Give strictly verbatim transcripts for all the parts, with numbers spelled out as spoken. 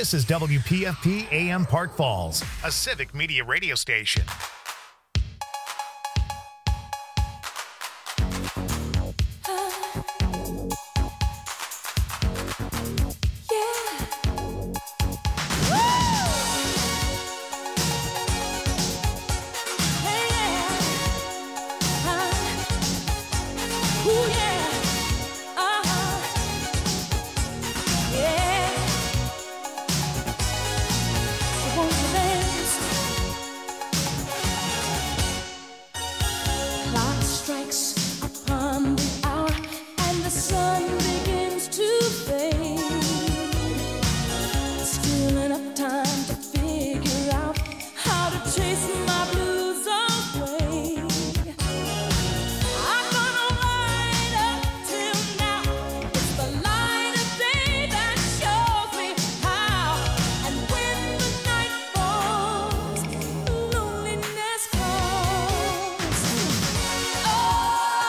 This is W P F P A M Park Falls, a civic media radio station. Oh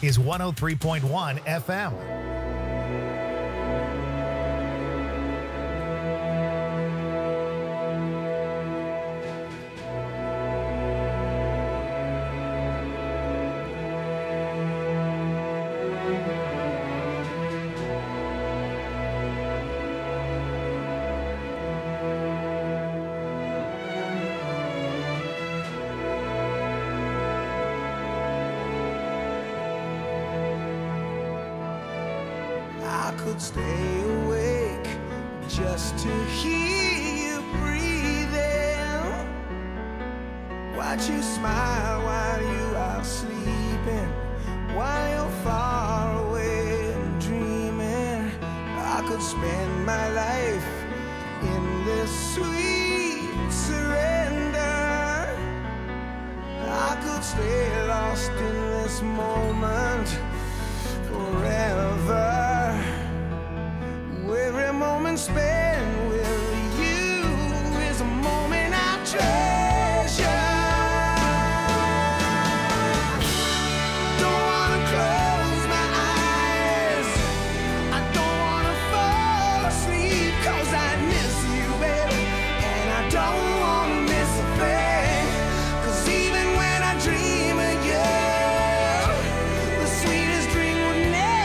is one oh three point one F M. Stay awake just to hear you breathing. Watch you smile while you are sleeping, while you're far away and dreaming. I could spend my life in this sweet surrender. I could stay lost in this moment forever. Every moment spent with you is a moment I treasure. Don't wanna close my eyes, I don't wanna fall asleep, 'cause I miss you, baby, and I don't wanna miss a thing. 'Cause even when I dream of you, the sweetest dream would never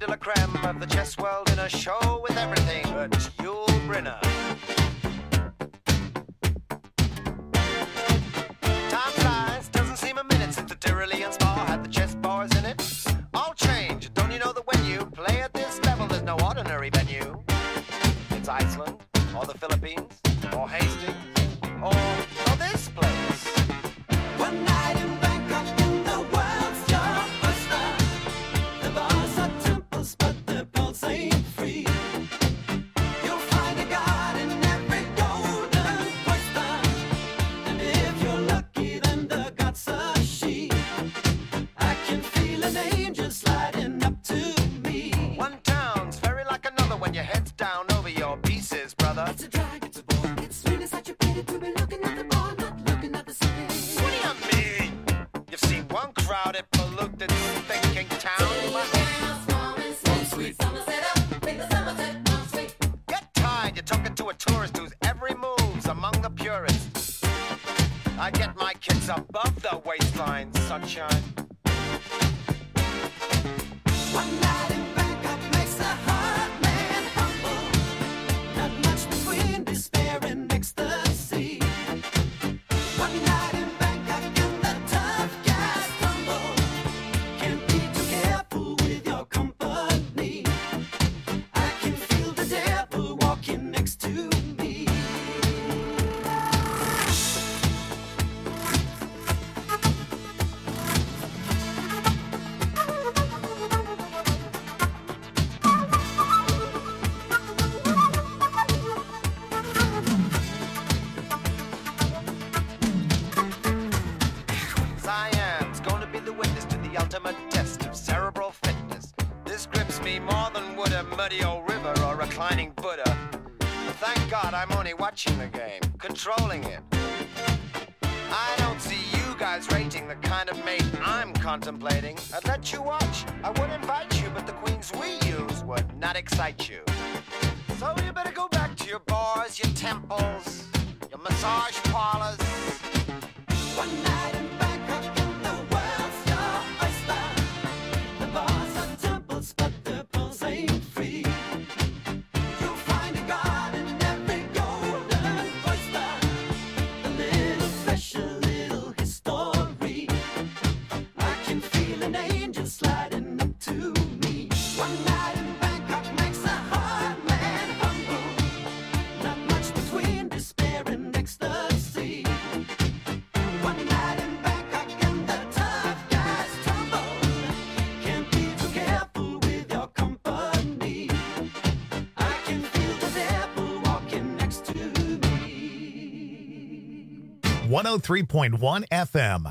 de la creme of the chess world in a show with everything but Yul Brynner. Time flies, doesn't seem a minute since the Tyrolean Spa had the chess bars in it. All change, don't you know that when you play at this level, there's no ordinary venue? It's Iceland, or the Philippines, or Hastings, or, or this place. One night in Bangkok in the world's your oyster. The bars are temples, but the pulse ain't free. You'll find a god in every golden oyster. And if you're lucky, then the god's a she. I can feel an angel sliding up to me. One town's very like another when your head's down over your pieces, brother. It's a drag, it's a bore. It's really such a pity to be looking at the bar, not looking at the city. What do you mean? You've seen one crowded, polluted, thinking town. Get tired, you're talking to a tourist whose every move's among the purists. I get my kicks above the waistline, sunshine. One night in Bangkok makes a hard man humble. Not much between despair and ecstasy. One night in Bangkok and the tough guys tumble. Can't be too careful with your company. I can feel the devil walking next to me. Cyan's gonna be the witness to the ultimate test of cerebral fitness. This grips me more than would a muddy old river or reclining Buddha. But thank God I'm only watching the game, controlling it. I don't see you guys rating the kind of mate I'm contemplating. I'd let you watch, I would invite you, but the queens we use would not excite you. So you better go back to your bars, your temples, your massage parlors. One night in Bangkok and the world's your oyster. The bars are temples, but the pulse ain't free. You'll find a god in every golden oyster. A little flesh, a little history. I can feel an angel sliding up to me. One night in Bangkok makes a hard man humble. Not much between despair and ecstasy. One night in Bangkok and the tough guys tumble. Can't be too careful with your company. I can feel the devil walking next to me. one oh three point one F M.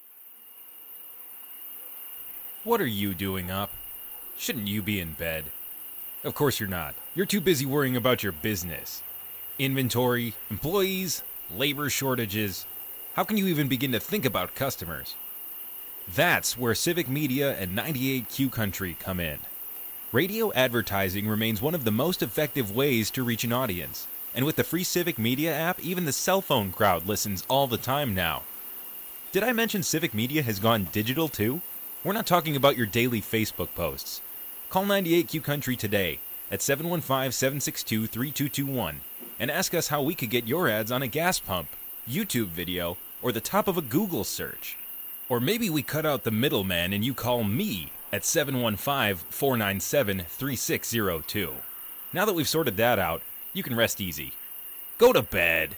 What are you doing up? Shouldn't you be in bed? Of course you're not. You're too busy worrying about your business. Inventory, employees, labor shortages. How can you even begin to think about customers? That's where Civic Media and ninety-eight Q Country come in. Radio advertising remains one of the most effective ways to reach an audience. And with the free Civic Media app, even the cell phone crowd listens all the time now. Did I mention Civic Media has gone digital too? We're not talking about your daily Facebook posts. Call ninety-eight Q Country today at seven one five, seven six two, three two two one and ask us how we could get your ads on a gas pump, YouTube video, or the top of a Google search. Or maybe we cut out the middleman and you call me at seven one five, four nine seven, three six zero two. Now that we've sorted that out, you can rest easy. Go to bed.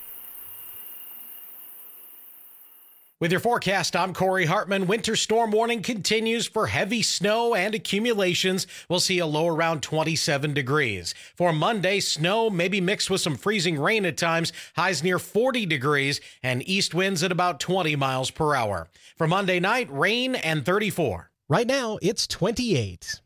With your forecast, I'm Corey Hartman. Winter storm warning continues for heavy snow and accumulations. We'll see a low around twenty-seven degrees. For Monday, snow may be mixed with some freezing rain at times, highs near forty degrees, and east winds at about twenty miles per hour. For Monday night, rain and thirty-four. Right now, it's twenty-eight.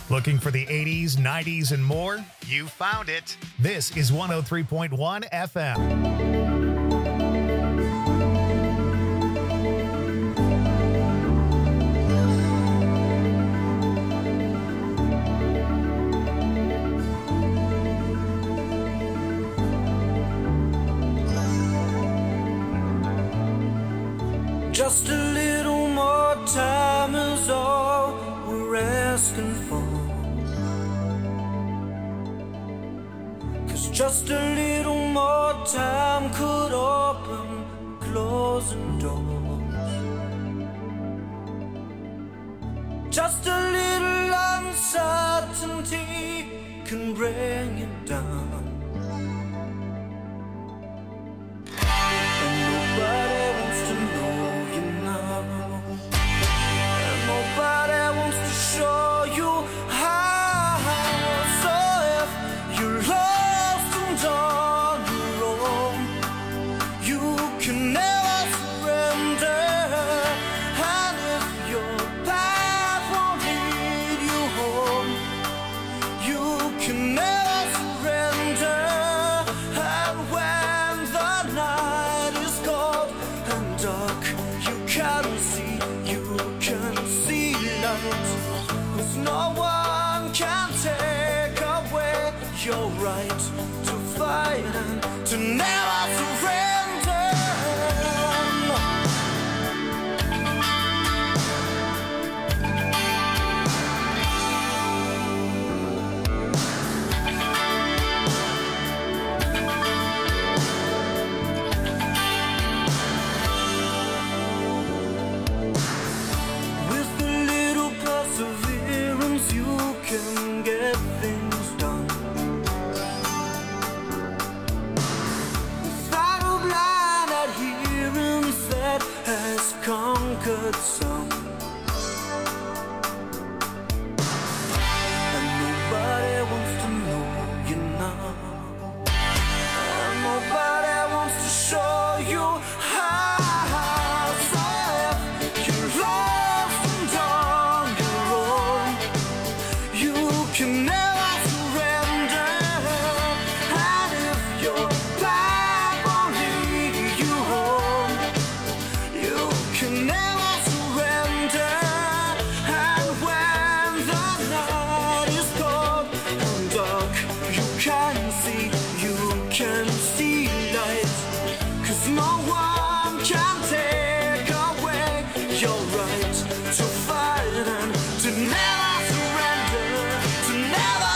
Looking for the eighties, nineties, and more? You found it. This is one oh three point one F M. Just a little more time is all we're asking for. 'Cause just a little more time could open closing doors. Just a little uncertainty can bring it down. And nobody wants to know you now. And nobody wants to show you how. So if you're lost and on your own, you can never surrender. And if your path won't lead you home, you can never surrender. And when the night is cold and dark, you can see, you can see light. 'Cause no one can take away your right to fight and to never surrender. With a little perseverance, you can get things done. Without a blind adherence that has conquered some. And nobody wants to know you now. And nobody wants to show you how. So if you're lost and on your own, you can never surrender. And if your path won't lead you home, you can never surrender. And when the night is cold and dark, you can see, you can see light. 'Cause no one can take away your right to fight and to never surrender, to never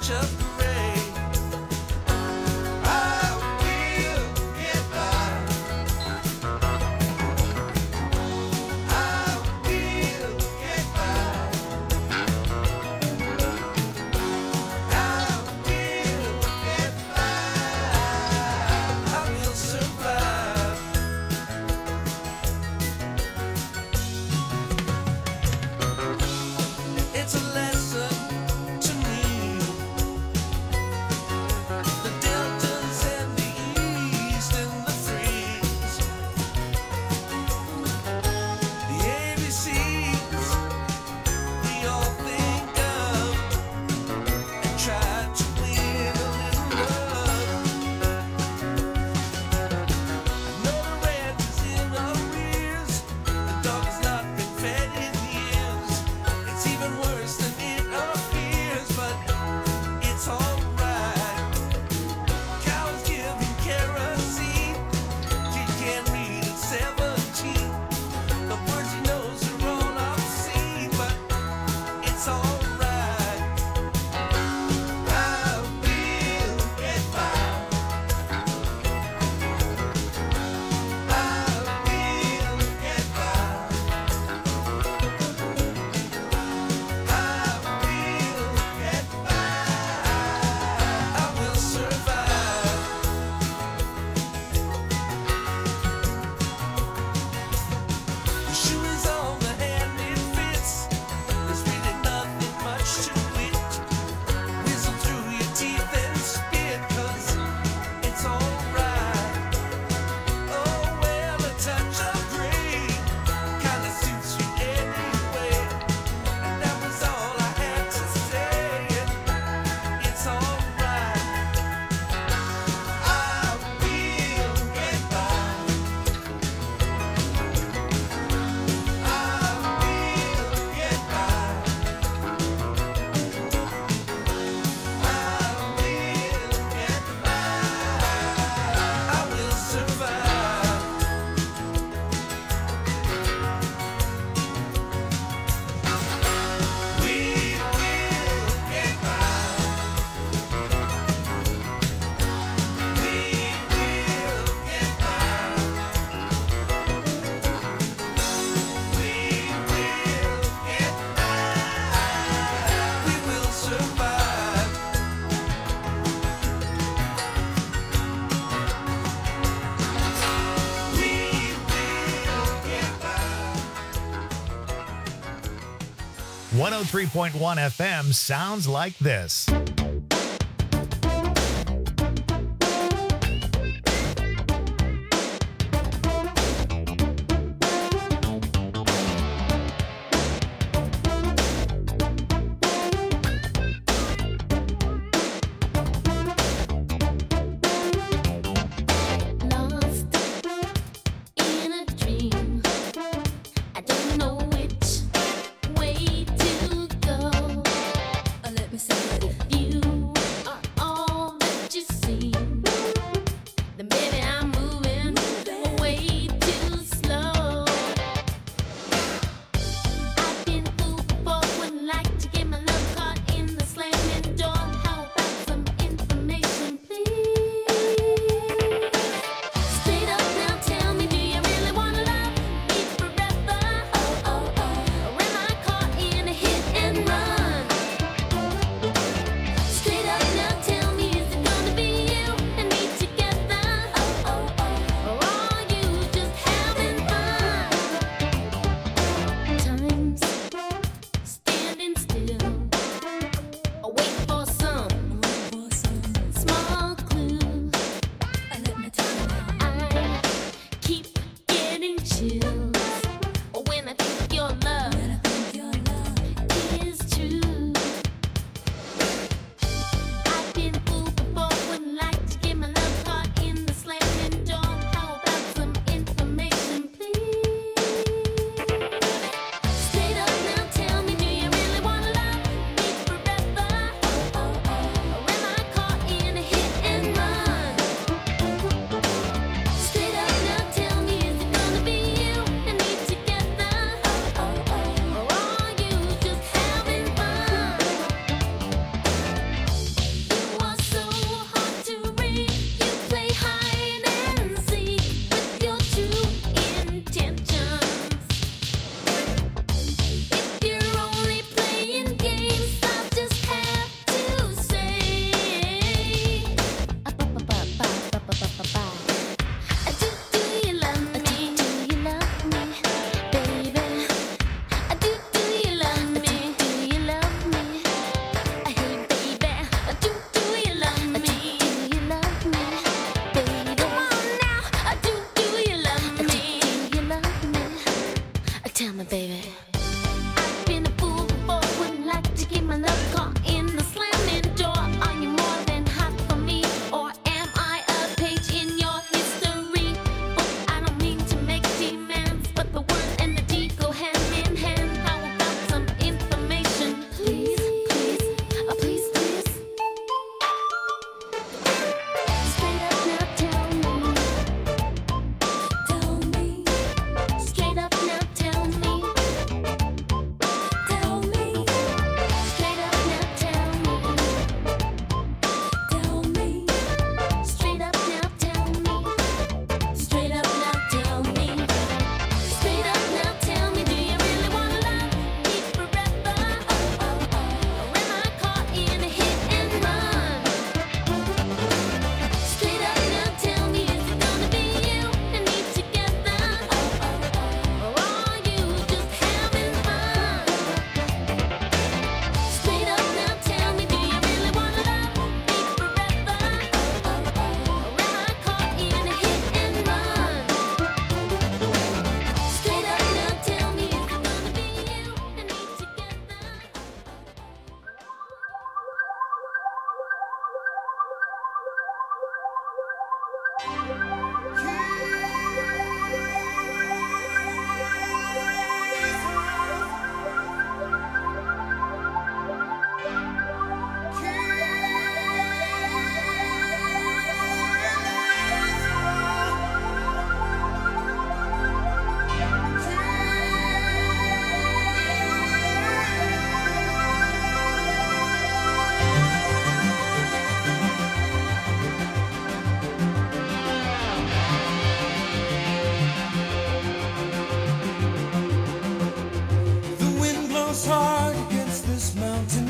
touch of gray. I will get by. I will get by. I will get by. I will survive. It's a lesson to me. The deltas and the east and the threes. The A B Cs we all think of and try to win a little love. I know the rent is in arrears. The dog has not been fed in years. It's even worse than it appears, but it's alright. Cows giving kerosene. Kid can't read at seventeen. The words he knows are all obscene, but it's alright. I will get by. I will get by. I will get by. I will survive. The shoe is on the hand it fits. There's really nothing much to it. Whistle through your teeth and spit, 'cause it's alright. Oh, well, a touch of gray kinda suits you anyway. And that was all I had to say. It's alright. I will get by. I will get by. I will get by. I will survive. We will get by. We will get by. We will get by. We will survive. We will get by. one oh three point one F M sounds like this. Lost in a dream. I don't know which way to go. Let me say it. If you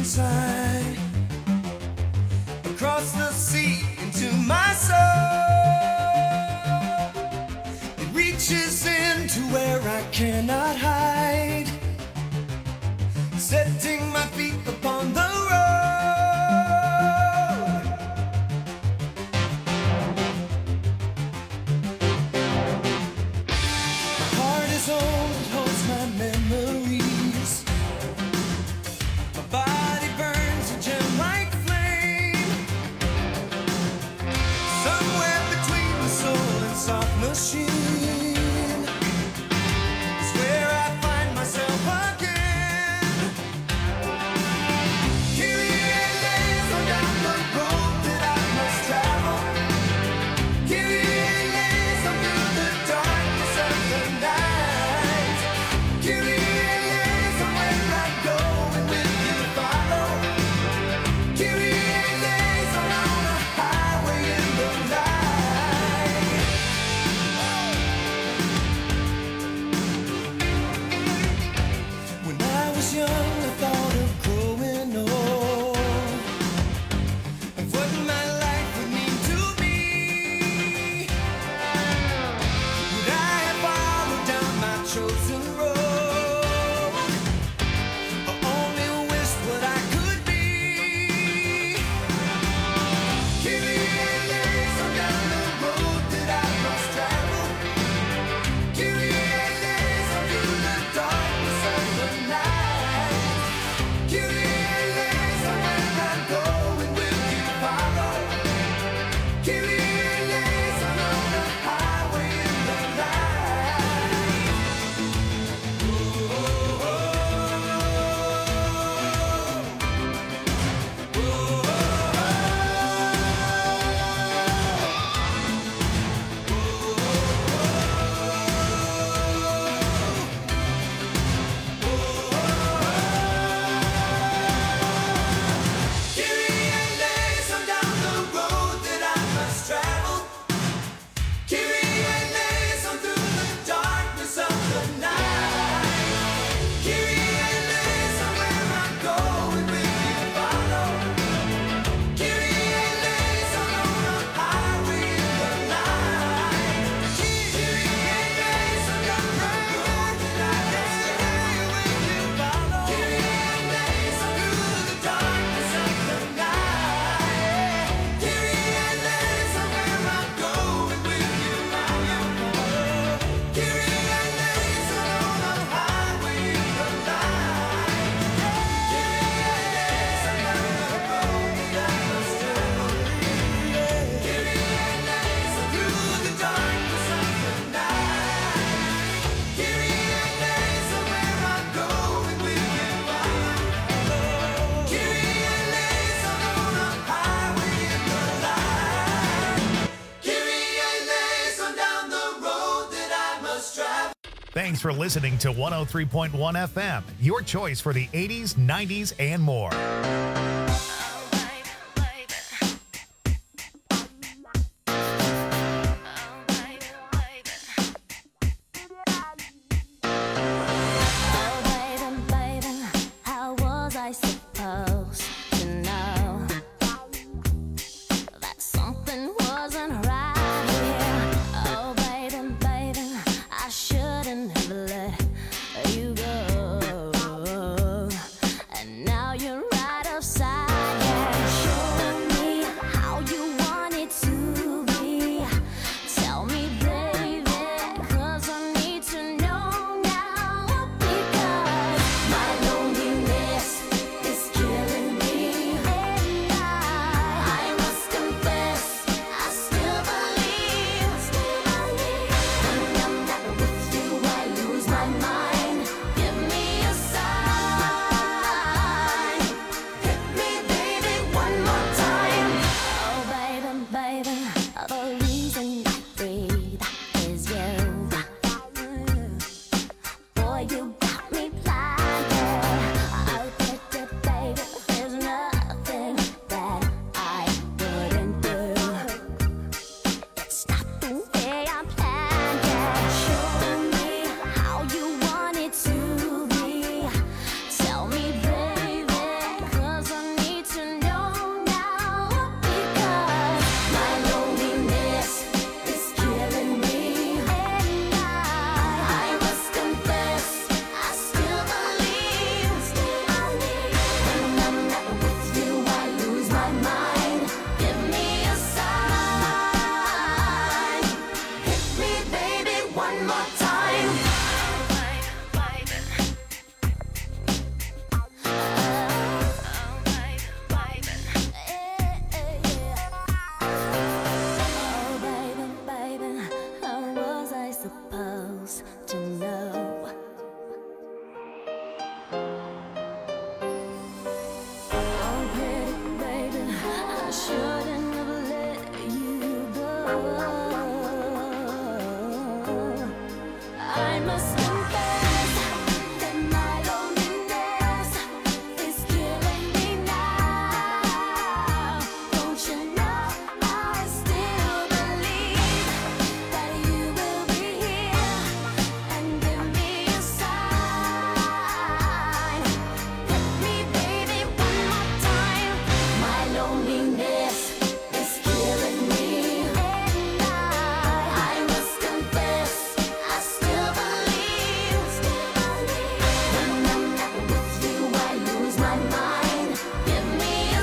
inside, across the sea into my soul. It reaches into where I cannot hide, setting my feet upon the road. My heart is old, it holds my memories. My body burns a gem like flame, somewhere between the soul and soft machine is where I find myself again. Kyrie eleison, down the road that I must travel. Kyrie eleison, through the darkness of the night. Kyrie eleison, where I go and will you follow? Kyrie eleison, on a highway in the night. When I was young, I thought of growing old, of what my life would mean to me. Would I have followed down my chosen road, or only wished what I could be? Kyrie eleison, down the road that I must travel. Kyrie eleison, through the darkness of the night. Kyrie eleison, where I go and will you follow? Kyrie eleison, on the highway in the night. Kyrie eleison, down the road that I must travel. Kyrie eleison, through the darkness of the night. Kyrie eleison, where I go and will you follow? Kyrie eleison, on a highway in the night. Kyrie eleison, down the road that I must travel. Will you follow? Kyrie eleison, through the darkness of the night. Kyrie eleison, where I go and will you follow? Kyrie eleison, on a highway in the night. Kyrie eleison, down the road that I must travel. Kyrie eleison, through the darkness of the night. Kyrie eleison, where I go and will you follow? Kyrie eleison, on a highway in the night. Kyrie eleison, down the road that I must travel. Thanks for listening to one oh three point one F M, your choice for the eighties, nineties, and more. Oh, baby, baby, how was I supposed to know that something wasn't right here? Oh, baby, baby, I shouldn't have let you go. And now you're right upside down. Show me how you want it to be. Tell me, baby, 'cause I need to know now. Because my loneliness is killing shouldn't have let you go. I must confess that my loneliness is killing me now. Don't you know I still believe that you will be here and give me a sign. Hit me, baby, one more time. My loneliness is killing me, and I, I must confess, I still believe, still believe. When I'm not with you, I lose my mind. Give me a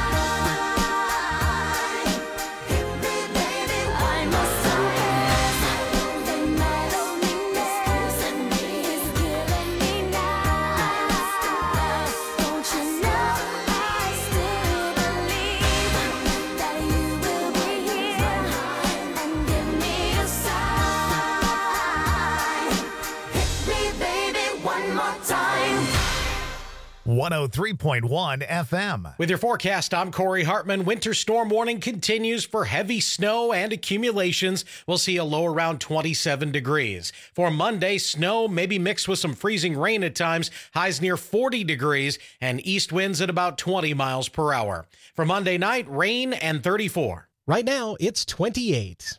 sign. Hit me, baby, I must confess that my loneliness and me is killing me now. Don't you know I still believe that you will be here and give me a sign. Hit me, baby, one more time. one oh three point one F M. With your forecast, I'm Corey Hartman. Winter storm warning continues for heavy snow and accumulations. We'll see a low around twenty-seven degrees. For Monday, snow maybe mixed with some freezing rain at times, highs near forty degrees, and east winds at about twenty miles per hour. For Monday night, rain and thirty-four. Right now, it's twenty-eight.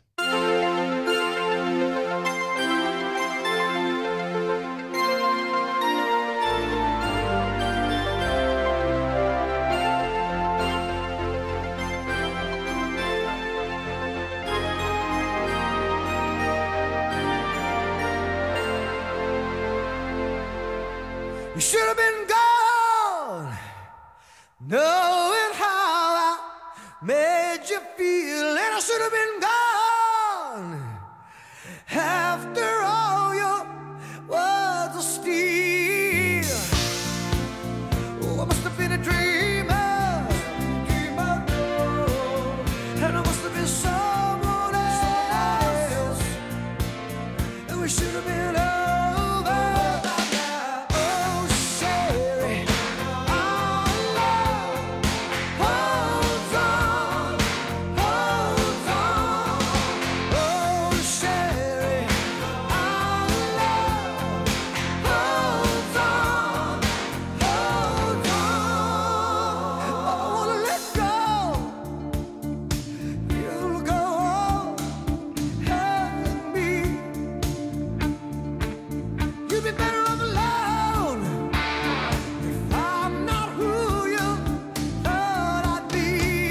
You should have been gone, knowing how I made you feel, and I should have been gone after all your words of steel. Oh, I must have been a dreamer, dreamer, and I must have been someone else, and we should have been over. Oh, Sherry, our love holds on, holds on. Oh, Sherry, our love holds on, holds on. I wanna let go. You'll go on and me. You'd be better off alone if I'm not who you thought I'd be.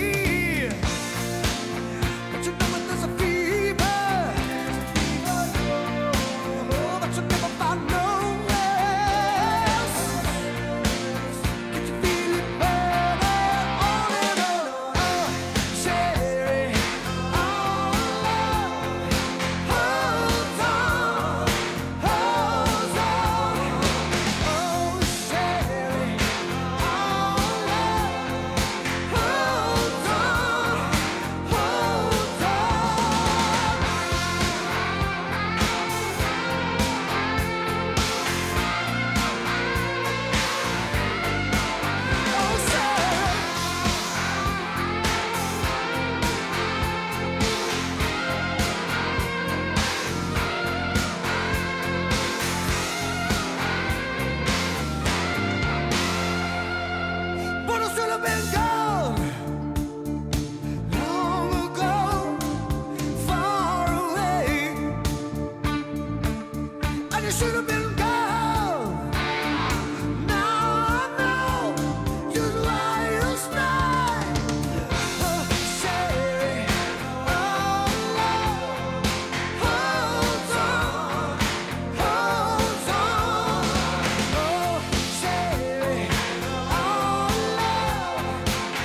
But you know when there's a fever, oh, but you never find no rest. Can you feel it burning on and on? Oh, Sherry, our love holds on, holds on. Oh, Sherry, our love holds on, holds on. Oh, Sherry. But I should have been gone long ago, far away. And you should have been gone. Now I know just why you stay. Oh, Sherry, our love holds on, holds on. Oh, Sherry, our love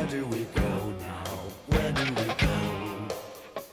where do we go?